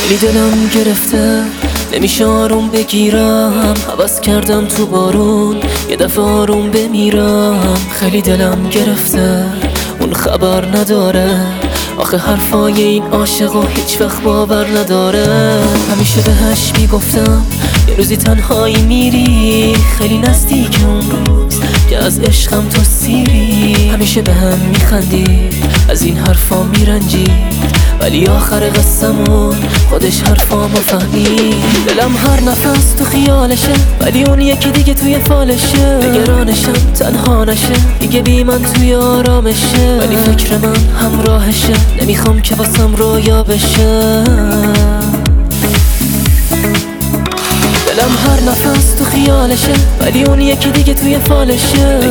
خیلی دلم گرفته نمیشه آروم بگیرم، هوس کردم تو بارون یه دفعه آروم بمیرم. خیلی دلم گرفته اون خبر نداره، آخه حرفای این عاشقا هیچ وقت باور نداره. همیشه بهش میگفتم یه روزی تنهایی میری، خیلی نزدیک اون روز که از عشقم تو سیری. همیشه به هم میخندید از این حرفا میرنجید، ولی آخر قصه‌مون خودش حرفامو فهمید. دلم هر نفس تو خیالشه، ولی اون یکی دیگه توی فالشه. نگرانشم تنها نشه، دیگه بی من توی آرامشه، ولی فکر من همراهشه، نمیخوام که واسم رویا بشه. دلم هر نفس تو خیالشه، ولی اون یکی دیگه توی فالشه.